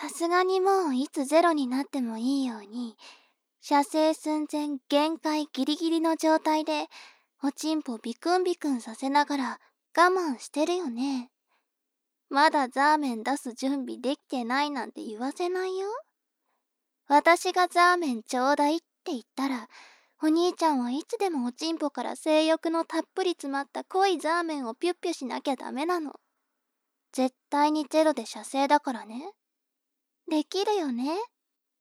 さすがにもういつゼロになってもいいように、射精寸前限界ギリギリの状態で、おちんぽビクンビクンさせながら我慢してるよね。まだザーメン出す準備できてないなんて言わせないよ。私がザーメンちょうだいって言ったら、お兄ちゃんはいつでもおちんぽから性欲のたっぷり詰まった濃いザーメンをピュッピュしなきゃダメなの。絶対にゼロで射精だからね。できるよね。